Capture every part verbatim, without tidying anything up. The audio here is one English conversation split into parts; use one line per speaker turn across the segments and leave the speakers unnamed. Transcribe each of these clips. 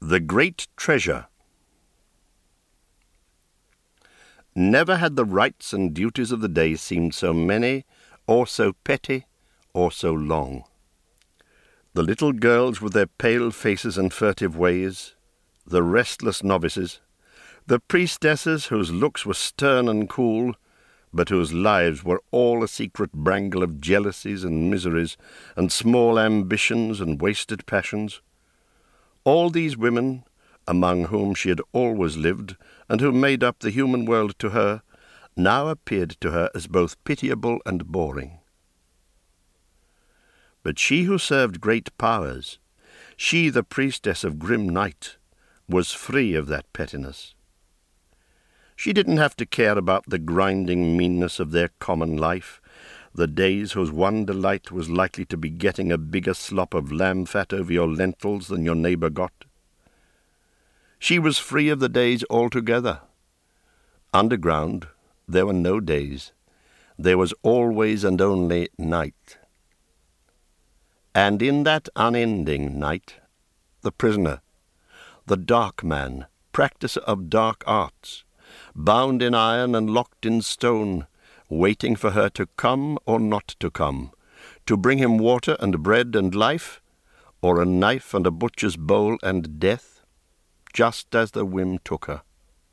The Great Treasure. Never had the rights and duties of the day seemed so many, or so petty, or so long. The little girls with their pale faces and furtive ways, the restless novices, the priestesses whose looks were stern and cool, but whose lives were all a secret brangle of jealousies and miseries, and small ambitions and wasted passions. All these women, among whom she had always lived, and who made up the human world to her, now appeared to her as both pitiable and boring. But she who served great powers, she the priestess of grim night, was free of that pettiness. She didn't have to care about the grinding meanness of their common life, the days whose one delight was likely to be getting a bigger slop of lamb fat over your lentils than your neighbour got. She was free of the days altogether. Underground, there were no days. There was always and only night. And in that unending night, the prisoner, the dark man, practicer of dark arts, bound in iron and locked in stone, waiting for her to come or not to come, to bring him water and bread and life, or a knife and a butcher's bowl and death, just as the whim took her.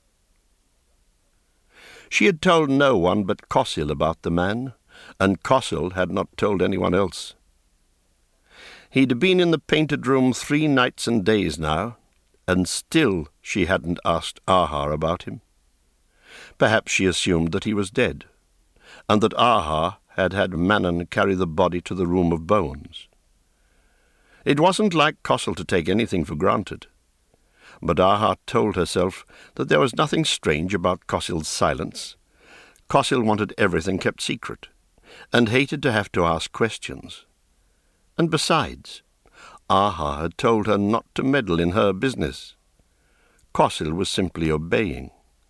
She had told no one but Cossil about the man, and Cossil had not told anyone else. He'd been in the painted room three nights and days now, and still she hadn't asked Aha about him. Perhaps she assumed that he was dead, and that Aha had had Manon carry the body to the room of bones. It wasn't like Cossil to take anything for granted, but Aha told herself that there was nothing strange about Cossil's silence. Cossil wanted everything kept secret, and hated to have to ask questions. And besides, Aha had told her not to meddle in her business. Cossil was simply obeying.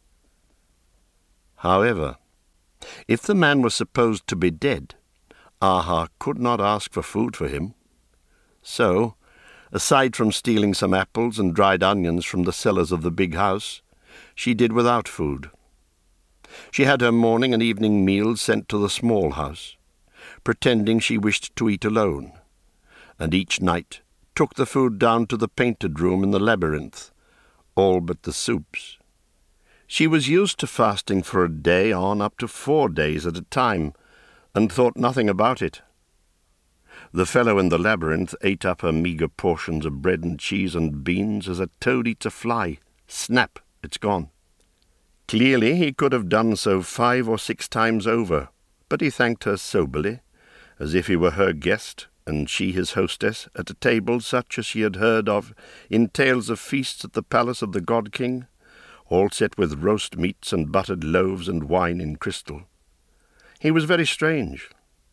However, if the man was supposed to be dead, Aha could not ask for food for him. So, aside from stealing some apples and dried onions from the cellars of the big house, she did without food. She had her morning and evening meals sent to the small house, pretending she wished to eat alone, and each night took the food down to the painted room in the labyrinth, all but the soups. She was used to fasting for a day on up to four days at a time, and thought nothing about it. The fellow in the labyrinth ate up her meagre portions of bread and cheese and beans as a toad eats a fly. Snap, it's gone. Clearly he could have done so five or six times over, but he thanked her soberly, as if he were her guest, and she his hostess, at a table such as she had heard of in tales of feasts at the palace of the god-king, all set with roast meats and buttered loaves and wine in crystal. He was very strange.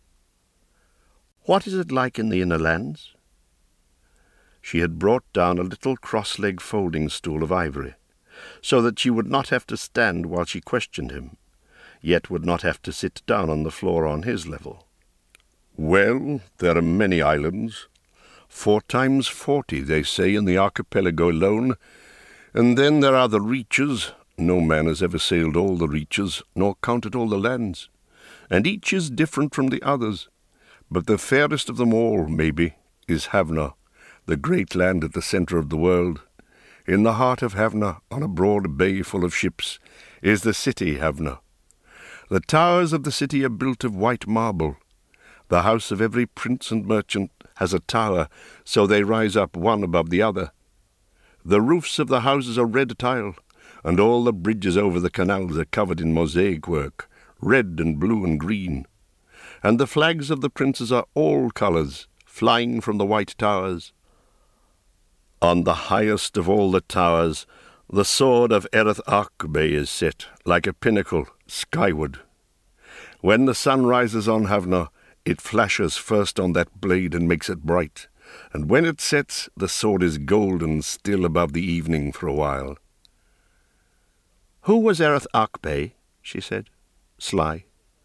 What is it like in the inner lands? She had brought down a little cross-leg folding stool of ivory, so that she would not have to stand while she questioned him, yet would not have to sit down on the floor on his level. Well, there are many islands. Four times forty, they say, in the archipelago alone, and then there are the reaches. No man has ever sailed all the reaches, nor counted all the lands, and each is different from the others. But the fairest of them all, maybe, is Havna, the great land at the centre of the world. In the heart of Havna, on a broad bay full of ships, is the city Havna. The towers of the city are built of white marble. The house of every prince and merchant has a tower, so they rise up one above the other. The roofs of the houses are red tile, and all the bridges over the canals are covered in mosaic work, red and blue and green. And the flags of the princes are all colours, flying from the white towers. On the highest of all the towers, the sword of Ereth Akbe is set, like a pinnacle, skyward. When the sun rises on Havna, it flashes first on that blade and makes it bright, and when it sets, the sword is golden still above the evening for a while. "Who was Ereth Akbe?" she said, sly.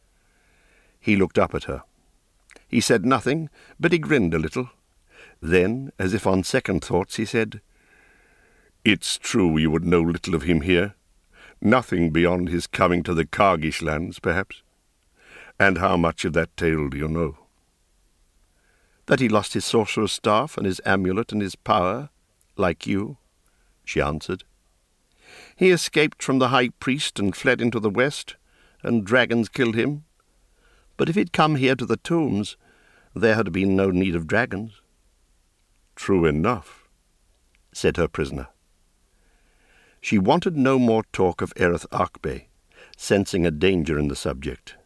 He looked up at her. He said nothing, but he grinned a little. Then, as if on second thoughts, he said, It's true you would know little of him here. Nothing beyond his coming to the Kargish lands, perhaps. And how much of that tale do you know? That he lost his sorcerer's staff and his amulet and his power, like you, she answered. He escaped from the high priest and fled into the west, and dragons killed him. But if he'd come here to the tombs, there had been no need of dragons. True enough, said her prisoner. She wanted no more talk of Erith Arkbay, sensing a danger in the subject.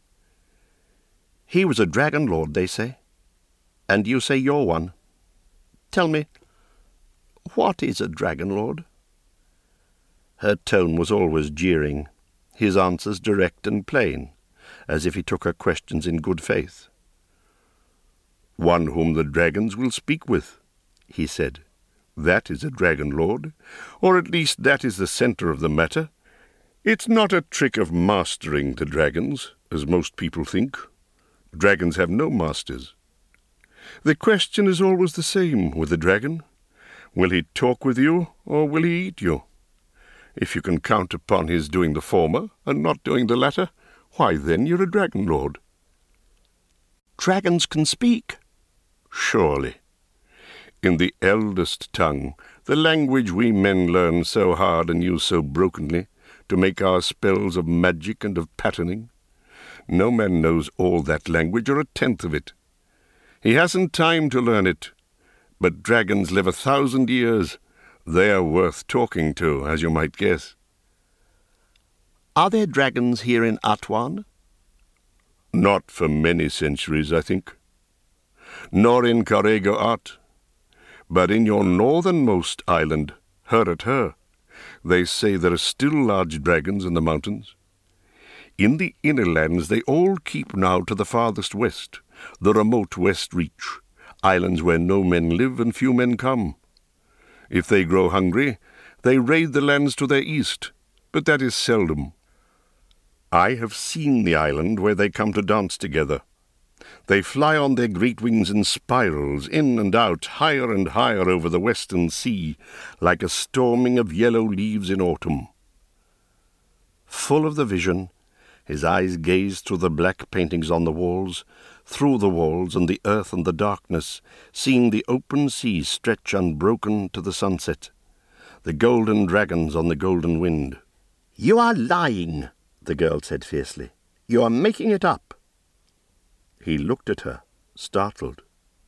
He was a dragon lord, they say, and you say you're one. Tell me, what is a dragon lord? Her tone was always jeering, his answers direct and plain, as if he took her questions in good faith. One whom the dragons will speak with, he said. That is a dragon lord, or at least that is the centre of the matter. It's not a trick of mastering the dragons, as most people think. Dragons have no masters. The question is always the same with a dragon. Will he talk with you, or will he eat you? If you can count upon his doing the former, and not doing the latter, why then you're a dragon lord. Dragons can speak. Surely. In the eldest tongue, the language we men learn so hard and use so brokenly, to make our spells of magic and of patterning. No man knows all that language, or a tenth of it. He hasn't time to learn it. But dragons live a thousand years. They are worth talking to, as you might guess. Are there dragons here in Atwan? Not for many centuries, I think. Nor in Carrego At. But in your northernmost island, Hurret Her, they say there are still large dragons in the mountains. In the inner lands they all keep now to the farthest west, the remote west reach, islands where no men live and few men come. If they grow hungry, they raid the lands to their east, but that is seldom. I have seen the island where they come to dance together. They fly on their great wings in spirals, in and out, higher and higher over the western sea, like a storming of yellow leaves in autumn. Full of the vision, his eyes gazed through the black paintings on the walls, through the walls and the earth and the darkness, seeing the open sea stretch unbroken to the sunset, the golden dragons on the golden wind. "You are lying," the girl said fiercely. "You are making it up." He looked at her, startled.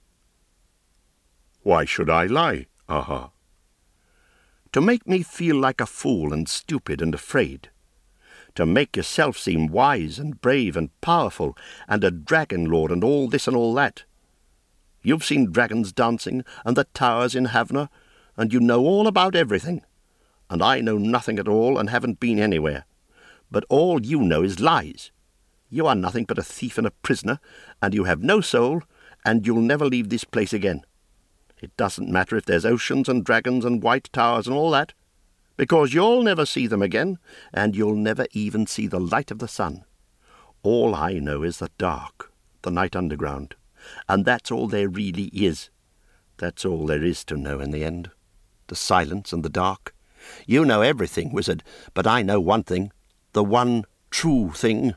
"Why should I lie, Aha?" "To make me feel like a fool and stupid and afraid. To make yourself seem wise and brave and powerful and a dragon lord and all this and all that. You've seen dragons dancing and the towers in Havna, and you know all about everything. And I know nothing at all and haven't been anywhere. But all you know is lies. You are nothing but a thief and a prisoner, and you have no soul, and you'll never leave this place again. It doesn't matter if there's oceans and dragons and white towers and all that, because you'll never see them again, and you'll never even see the light of the sun. All I know is the dark, the night underground, and that's all there really is. That's all there is to know in the end. The silence and the dark. You know everything, wizard, but I know one thing, the one true thing."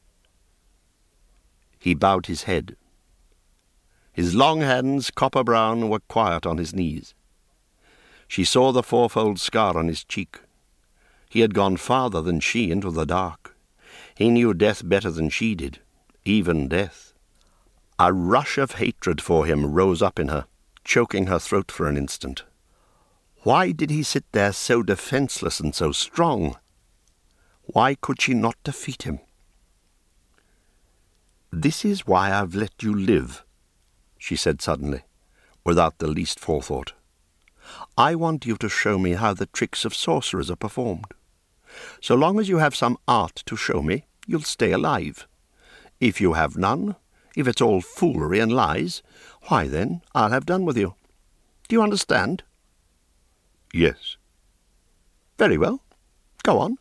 He bowed his head. His long hands, copper-brown, were quiet on his knees. She saw the fourfold scar on his cheek. He had gone farther than she into the dark. He knew death better than she did, even death. A rush of hatred for him rose up in her, choking her throat for an instant. Why did he sit there so defenceless and so strong? Why could she not defeat him? "This is why I've let you live," she said suddenly, without the least forethought. "I want you to show me how the tricks of sorcerers are performed. So long as you have some art to show me, you'll stay alive. If you have none, if it's all foolery and lies, why then I'll have done with you. Do you understand?" "Yes." "Very well. Go on."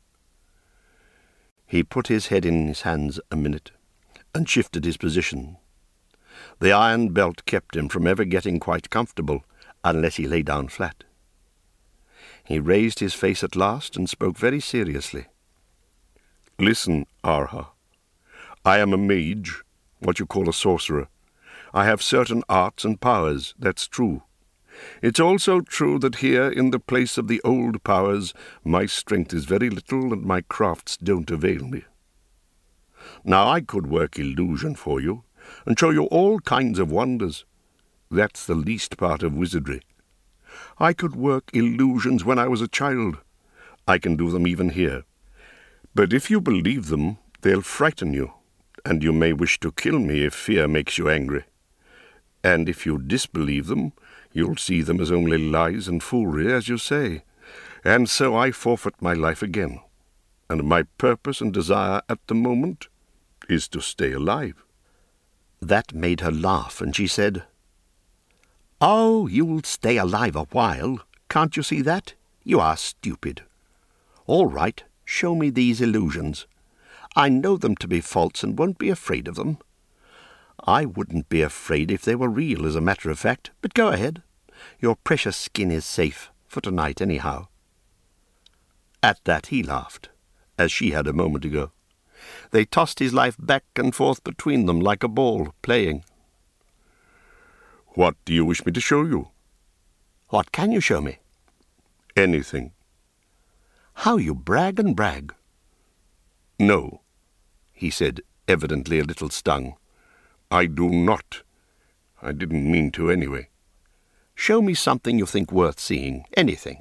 He put his head in his hands a minute, and shifted his position. The iron belt kept him from ever getting quite comfortable, unless he lay down flat. He raised his face at last and spoke very seriously. "Listen, Arha. I am a mage, what you call a sorcerer. I have certain arts and powers, that's true. It's also true that here, in the place of the old powers, my strength is very little and my crafts don't avail me. Now I could work illusion for you, and show you all kinds of wonders. That's the least part of wizardry. I could work illusions when I was a child. I can do them even here. But if you believe them, they'll frighten you, and you may wish to kill me if fear makes you angry. And if you disbelieve them, you'll see them as only lies and foolery, as you say. And so I forfeit my life again. And my purpose and desire at the moment is to stay alive."
That made her laugh, and she said, "Oh, you'll stay alive a while. Can't you see that? You are stupid. All right, show me these illusions. I know them to be false and won't be afraid of them. I wouldn't be afraid if they were real, as a matter of fact, but go ahead. Your precious skin is safe, for tonight anyhow." At that he laughed, as she had a moment ago. They tossed his life back and forth between them like a ball, playing.
"What do you wish me to show you?"
"What can you show me?"
"Anything."
"How you brag and brag."
"No," he said, evidently a little stung. "I do not. I didn't mean to anyway."
"Show me something you think worth seeing, anything."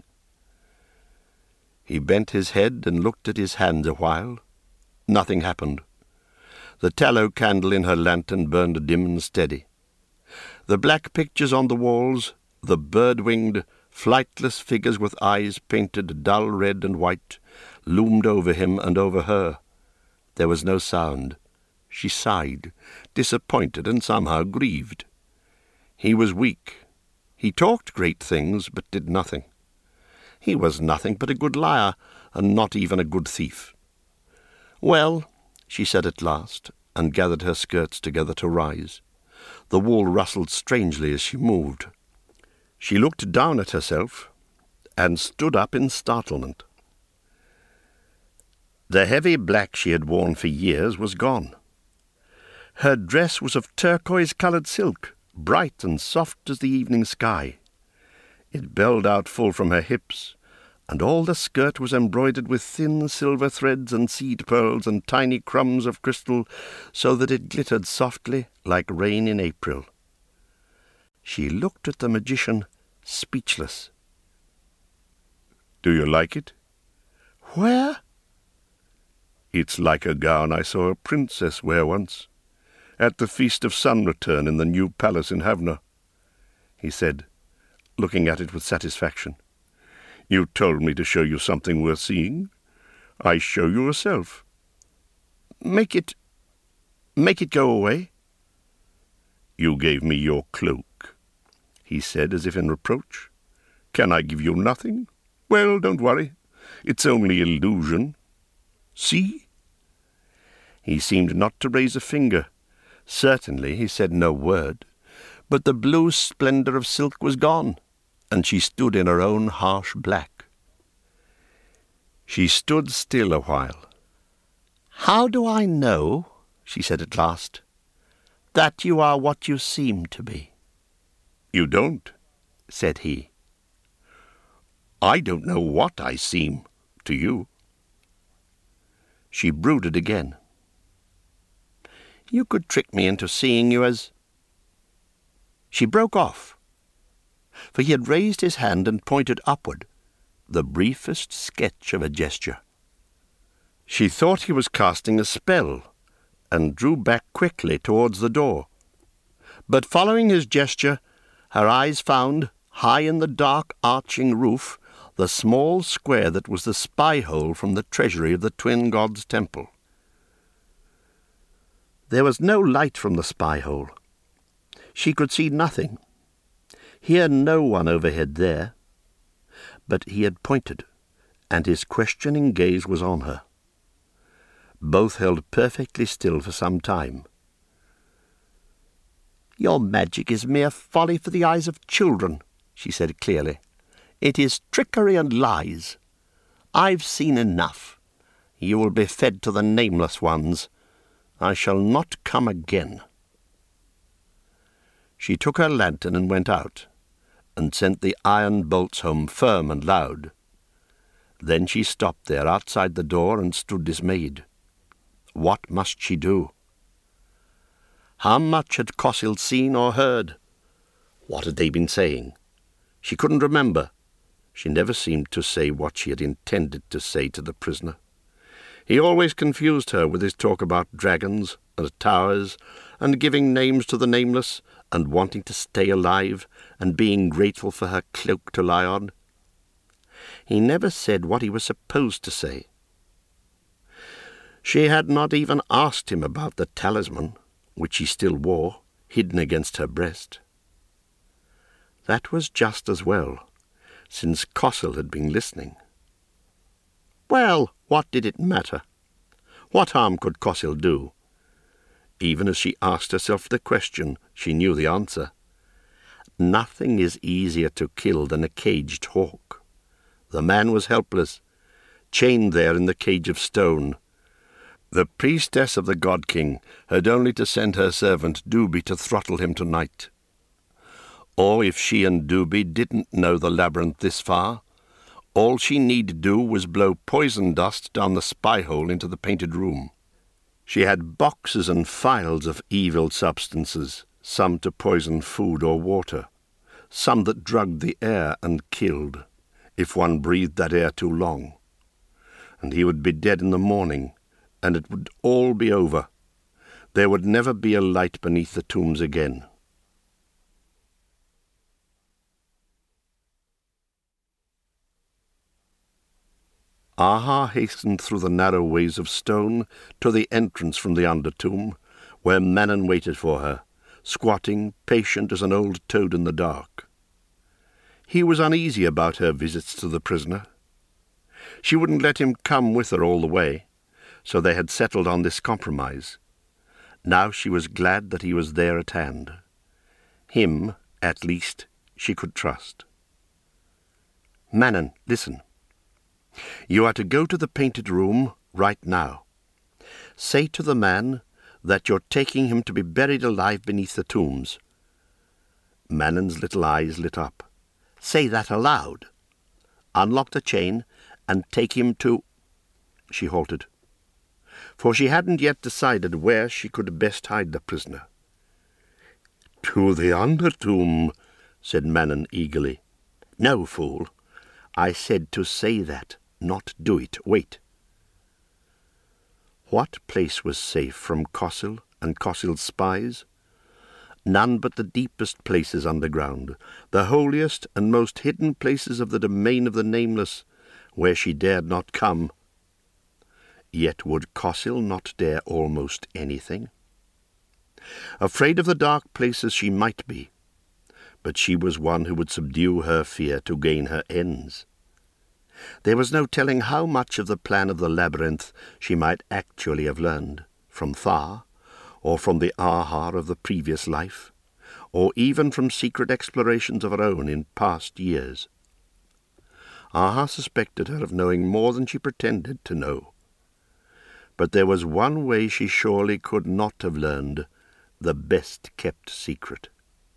He bent his head and looked at his hands a while. Nothing happened. The tallow candle in her lantern burned dim and steady. The black pictures on the walls, the bird-winged, flightless figures with eyes painted dull red and white, loomed over him and over her. There was no sound. She sighed, disappointed and somehow grieved. He was weak. He talked great things, but did nothing. He was nothing but a good liar, and not even a good thief. "Well," she said at last, and gathered her skirts together to rise. The wall rustled strangely as she moved. She looked down at herself, and stood up in startlement. The heavy black she had worn for years was gone. Her dress was of turquoise-coloured silk, bright and soft as the evening sky. It belled out full from her hips, and all the skirt was embroidered with thin silver threads and seed pearls and tiny crumbs of crystal, so that it glittered softly like rain in April. She looked at the magician, speechless. "Do you like it?"
"Where?"
"It's like a gown I saw a princess wear once, at the Feast of Sun Return in the new palace in Havna," he said, looking at it with satisfaction. "You told me to show you something worth seeing. I show you yourself."
Make it... make it go away."
"You gave me your cloak," he said, as if in reproach. "Can I give you nothing? Well, don't worry. It's only illusion. See?" He seemed not to raise a finger. Certainly he said no word, but the blue splendour of silk was gone, and she stood in her own harsh black. She stood still a while.
"How do I know," she said at last, "that you are what you seem to be?"
"You don't,"
said he.
"I don't know what I seem to you." She brooded again.
"You could trick me into seeing you as—" She broke off, for he had raised his hand and pointed upward, the briefest sketch of a gesture. She thought he was casting a spell, and drew back quickly towards the door. But following his gesture, her eyes found, high in the dark arching roof, the small square that was the spy-hole from the treasury of the twin gods' temple. There was no light from the spy-hole. She could see nothing, hear no one overhead there. But he had pointed, and his questioning gaze was on her. Both held perfectly still for some time. "Your magic is mere folly for the eyes of children," she said clearly. It is trickery and lies. I've seen enough. You will be fed to the nameless ones. I shall not come again." She took her lantern and went out, and sent the iron bolts home firm and loud. Then she stopped there outside the door and stood dismayed. What must she do? How much had Cossil seen or heard? What had they been saying? She couldn't remember. She never seemed to say what she had intended to say to the prisoner. He always confused her with his talk about dragons and towers, and giving names to the nameless, and wanting to stay alive, and being grateful for her cloak to lie on. He never said what he was supposed to say. She had not even asked him about the talisman, which she still wore, hidden against her breast. That was just as well, since Cossil had been listening. Well, what did it matter? What harm could Cossil do? Even as she asked herself the question, she knew the answer. Nothing is easier to kill than a caged hawk. The man was helpless, chained there in the cage of stone. The priestess of the God-King had only to send her servant Duby to throttle him tonight. Or if she and Duby didn't know the labyrinth this far, all she need do was blow poison dust down the spy-hole into the painted room. She had boxes and phials of evil substances, some to poison food or water, some that drugged the air and killed, if one breathed that air too long. And he would be dead in the morning, and it would all be over. There would never be a light beneath the tombs again. Aha hastened through the narrow ways of stone to the entrance from the under-tomb, where Manon waited for her, squatting, patient as an old toad in the dark. He was uneasy about her visits to the prisoner. She wouldn't let him come with her all the way, so they had settled on this compromise. Now she was glad that he was there at hand. Him, at least, she could trust. "Manon, listen. You are to go to the painted room right now. Say to the man that you're taking him to be buried alive beneath the tombs." Manon's little eyes lit up. "Say that aloud. Unlock the chain and take him to—" She halted, for she hadn't yet decided where she could best hide the prisoner. "To the under-tomb," said Manon eagerly. "No, fool. I said to say that, not do it. Wait." What place was safe from Cossil and Cossil's spies? None but the deepest places underground, the holiest and most hidden places of the domain of the nameless, where she dared not come. Yet would Cossil not dare almost anything? Afraid of the dark places she might be, but she was one who would subdue her fear to gain her ends. There was no telling how much of the plan of the labyrinth she might actually have learned, from Thar, or from the Ahar of the previous life, or even from secret explorations of her own in past years. Ahar suspected her of knowing more than she pretended to know. But there was one way she surely could not have learned, the best-kept secret.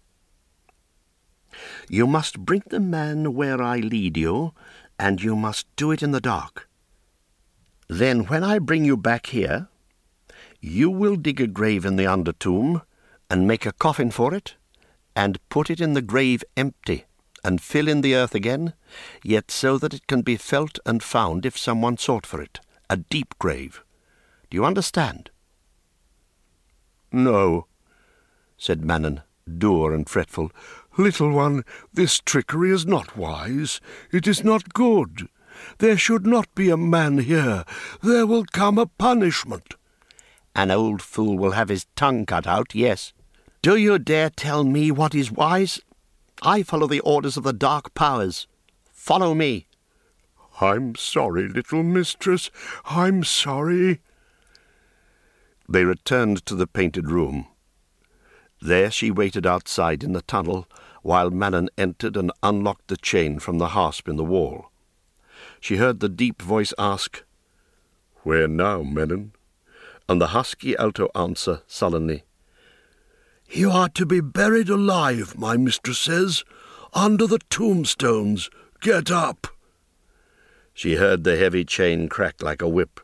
"You must bring the man where I lead you, and you must do it in the dark. Then when I bring you back here, you will dig a grave in the under-tomb, and make a coffin for it, and put it in the grave empty, and fill in the earth again, yet so that it can be felt and found if someone sought for it, a deep grave. Do you understand?"
"No," said Manon, dour and fretful. "Little one, this trickery is not wise. It is not good. There should not be a man here. There will come a punishment."
"An old fool will have his tongue cut out, yes. Do you dare tell me what is wise? I follow the orders of the dark powers. Follow me."
"I'm sorry, little mistress. I'm sorry." They returned to the painted room. There she waited outside in the tunnel, while Manon entered and unlocked the chain from the hasp in the wall. She heard the deep voice ask, "Where now, Manon?" and the husky alto answer sullenly,
"You are to be buried alive, my mistress says, under the tombstones. Get up."
She heard the heavy chain crack like a whip.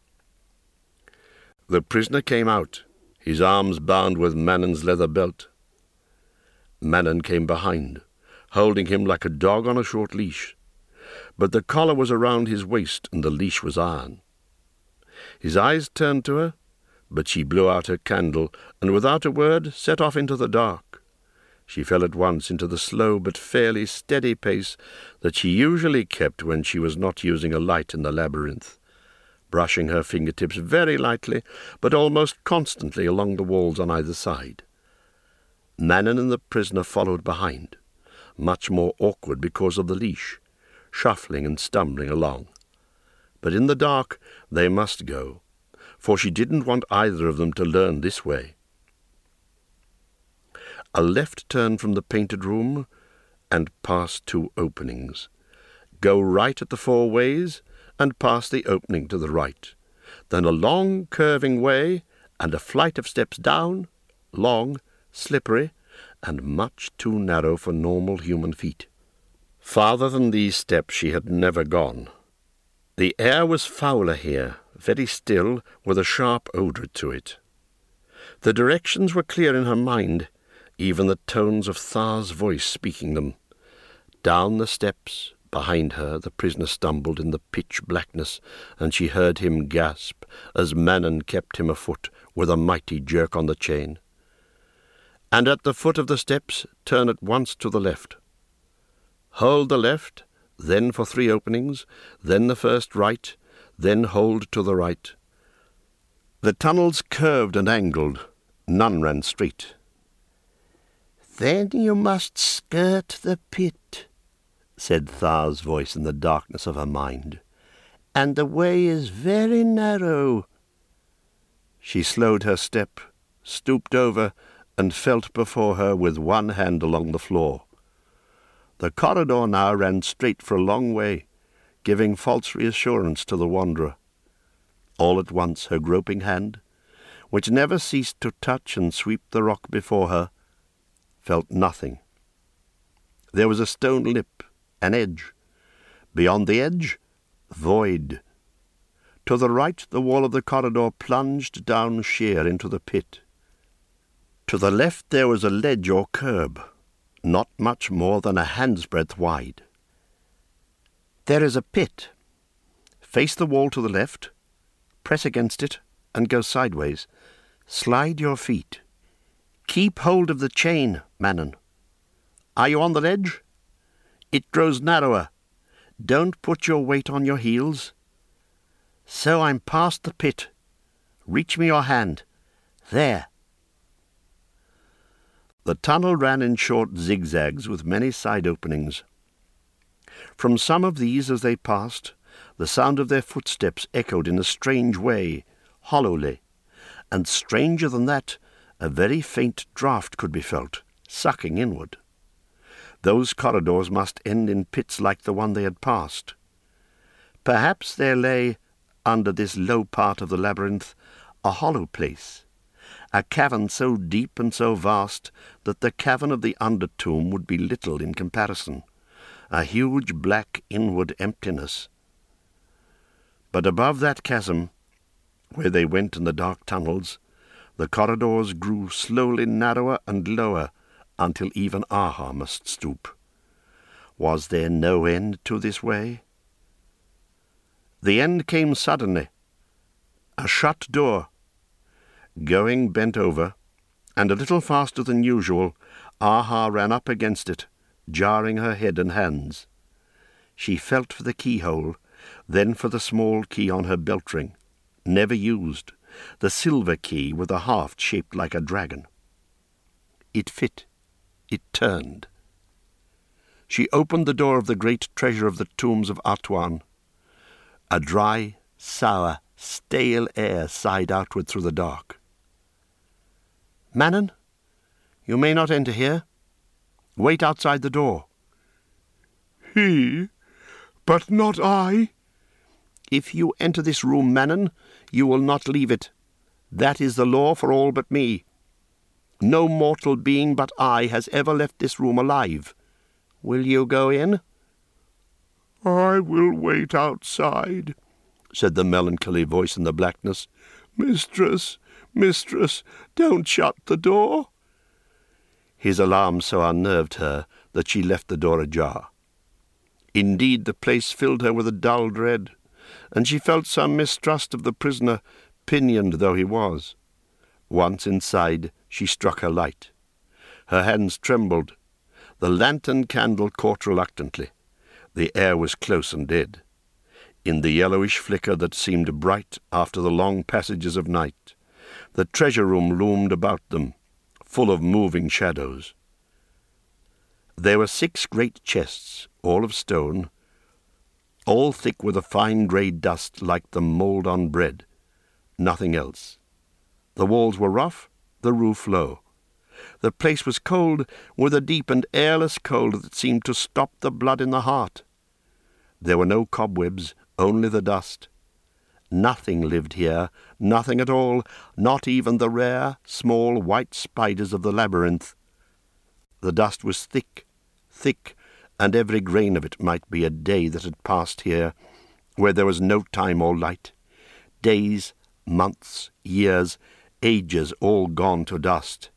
The prisoner came out, his arms bound with Manon's leather belt. Manon came behind, holding him like a dog on a short leash, but the collar was around his waist and the leash was iron. His eyes turned to her, but she blew out her candle and without a word set off into the dark. She fell at once into the slow but fairly steady pace that she usually kept when she was not using a light in the labyrinth, brushing her fingertips very lightly but almost constantly along the walls on either side. Manon and the prisoner followed behind, much more awkward because of the leash, shuffling and stumbling along. But in the dark they must go, for she didn't want either of them to learn this way. A left turn from the painted room, and past two openings. Go right at the four ways, and past the opening to the right. Then a long curving way, and a flight of steps down, long, slippery, and much too narrow for normal human feet. Farther than these steps she had never gone. The air was fouler here, very still, with a sharp odour to it. The directions were clear in her mind, even the tones of Thar's voice speaking them. Down the steps, behind her, the prisoner stumbled in the pitch blackness, and she heard him gasp as Manon kept him afoot with a mighty jerk on the chain. And at the foot of the steps, turn at once to the left. Hold the left, then for three openings, then the first right, then hold to the right. The tunnels curved and angled, none ran straight. "Then you must skirt the pit," said Thar's voice in the darkness of her mind, "and the way is very narrow." She slowed her step, stooped over, and felt before her with one hand along the floor. The corridor now ran straight for a long way, giving false reassurance to the wanderer. All at once her groping hand, which never ceased to touch and sweep the rock before her, felt nothing. There was a stone lip, an edge. Beyond the edge, void. To the right, the wall of the corridor plunged down sheer into the pit. To the left there was a ledge or curb, not much more than a hand's breadth wide. "There is a pit. Face the wall to the left, press against it, and go sideways. Slide your feet. Keep hold of the chain, Manon. Are you on the ledge? It grows narrower. Don't put your weight on your heels. So I'm past the pit. Reach me your hand. There." The tunnel ran in short zigzags with many side openings. From some of these, as they passed, the sound of their footsteps echoed in a strange way, hollowly, and stranger than that, a very faint draught could be felt, sucking inward. Those corridors must end in pits like the one they had passed. Perhaps there lay, under this low part of the labyrinth, a hollow place, a cavern so deep and so vast that the cavern of the under-tomb would be little in comparison, a huge black inward emptiness. But above that chasm, where they went in the dark tunnels, the corridors grew slowly narrower and lower until even Aha must stoop. Was there no end to this way? The end came suddenly. A shut door. Going bent over, and a little faster than usual, Aha ran up against it, jarring her head and hands. She felt for the keyhole, then for the small key on her belt ring, never used, the silver key with a haft shaped like a dragon. It fit. It turned. She opened the door of the great treasure of the tombs of Atuan. A dry, sour, stale air sighed outward through the dark. "Manon, you may not enter here.
Wait outside the door."
"He? But not I."
"If you enter this room, Manon, you will not leave it. That is the law for all but me. No mortal being but I has ever left this room alive. Will you go in?"
"I will wait outside," said the melancholy voice in the blackness. "Mistress, mistress, don't shut the door."
His alarm so unnerved her that she left the door ajar. Indeed, the place filled her with a dull dread, and she felt some mistrust of the prisoner, pinioned though he was. Once inside, she struck her light. Her hands trembled. The lantern candle caught reluctantly. The air was close and dead. In the yellowish flicker that seemed bright after the long passages of night, the treasure-room loomed about them, full of moving shadows. There were six great chests, all of stone, all thick with a fine grey dust like the mould on bread. Nothing else. The walls were rough, the roof low. The place was cold, with a deep and airless cold that seemed to stop the blood in the heart. There were no cobwebs, only the dust. Nothing lived here, nothing at all, not even the rare, small, white spiders of the labyrinth. The dust was thick, thick, and every grain of it might be a day that had passed here, where there was no time or light. Days, months, years, ages all gone to dust.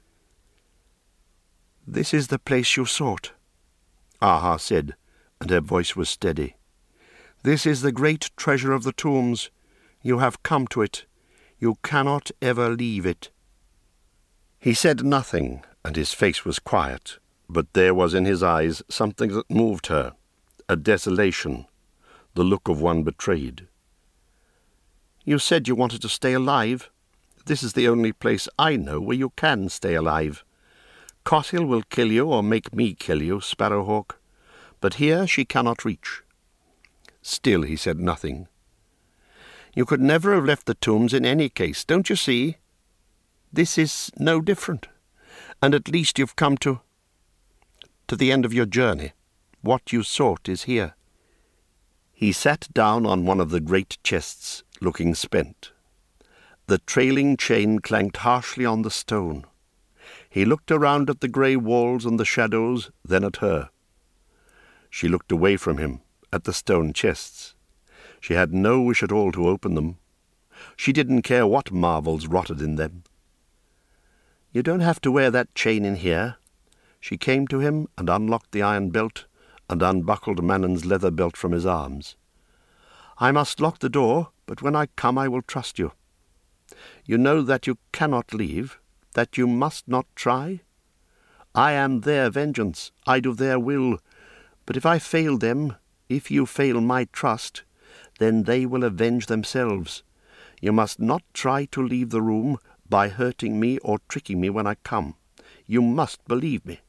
"This is the place you sought," Aha said, and her voice was steady. "This is the great treasure of the tombs. You have come to it. You cannot ever leave it." He said nothing, and his face was quiet, but there was in his eyes something that moved her, a desolation, the look of one betrayed. "You said you wanted to stay alive. This is the only place I know where you can stay alive. Cothill will kill you or make me kill you, Sparrowhawk, but here she cannot reach." Still he said nothing. "You could never have left the tombs in any case, don't you see? This is no different, and at least you've come to... to the end of your journey. What you sought is here." He sat down on one of the great chests, looking spent. The trailing chain clanked harshly on the stone. He looked around at the grey walls and the shadows, then at her. She looked away from him, at the stone chests. She had no wish at all to open them. She didn't care what marvels rotted in them. "You don't have to wear that chain in here." She came to him and unlocked the iron belt and unbuckled Manon's leather belt from his arms. "I must lock the door, but when I come I will trust you. You know that you cannot leave, that you must not try. I am their vengeance, I do their will, but if I fail them, if you fail my trust, then they will avenge themselves. You must not try to leave the room by hurting me or tricking me when I come. You must believe me."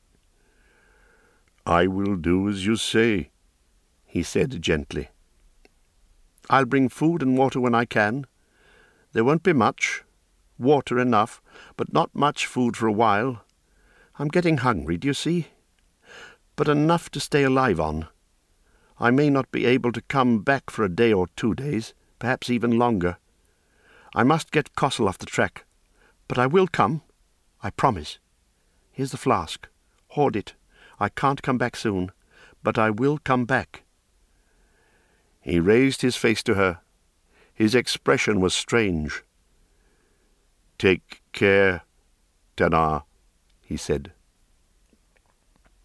"I will do as you say," he said gently.
"I'll bring food and water when I can. There won't be much. Water enough, but not much food for a while. I'm getting hungry, do you see? But enough to stay alive on. I may not be able to come back for a day or two days, perhaps even longer. I must get Cothill off the track, but I will come, I promise. Here's the flask. Hoard it. I can't come back soon, but I will come back."
He raised his face to her. His expression was strange. "Take care, Tannah," he said.